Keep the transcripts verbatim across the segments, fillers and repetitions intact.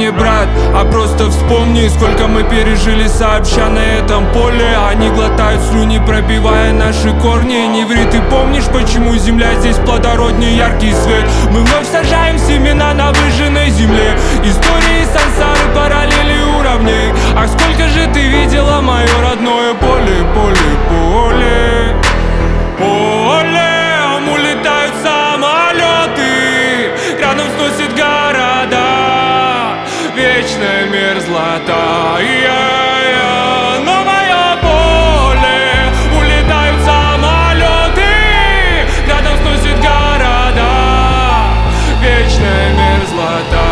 мне, брат, а просто вспомни, сколько мы пережили сообща на этом поле. Они глотают слюни, пробивая наши корни. Не ври, ты помнишь, почему земля здесь плодороднее, яркий свет? Мы вновь сажаем семена на выжженной земле. Истории сансары, параллели уровней. А сколько же ты видела мое родное поле, поле, поле, поле. Улетают самолеты, рядом сносит города, вечная мерзлота. Я-я. Но мое поле, улетают самолеты, рядом сносит города, вечная мерзлота.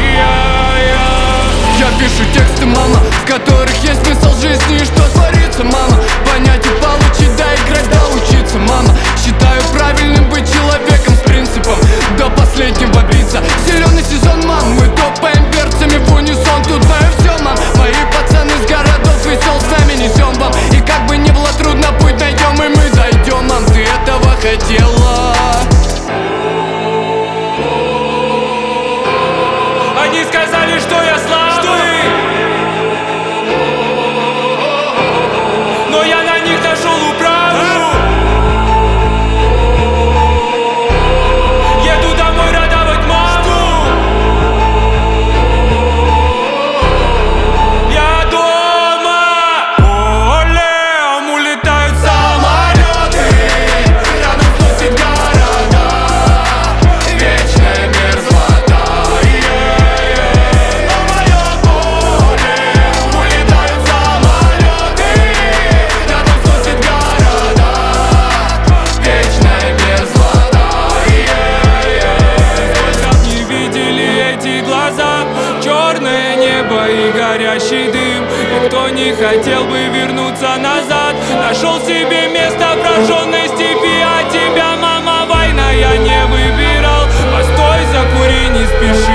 Я-я. Я пишу тексты, мама, в которых есть смысл жизни и что творится, мама. Понять и получить, да играть, да учиться, мама. Считаю правильным быть человеком с принципом, до последнего биться. Зеленый сезон, мам, мы топаем перцами в унисон. Тут знаю все, мам, мои пацаны с городов весел с нами несем вам. И как бы ни было трудно, путь найдем и мы дойдем, мам. Ты этого хотела. Они сказали, что я слабый, но я на них нашел управу. Еду домой радовать маму. Я дома. Полем улетают самолеты, рядом сносит города, вечная мерзлота. На мое поле улетают самолеты, рядом сносит города, вечная мерзлота. Сколько б не видели эти глаза, черное небо и горящий дым. Никто не хотел бы вернуться назад, нашел себе место в прожженной степи. А тебя, мама, война, я не выбирал. Постой, закури, не спеши.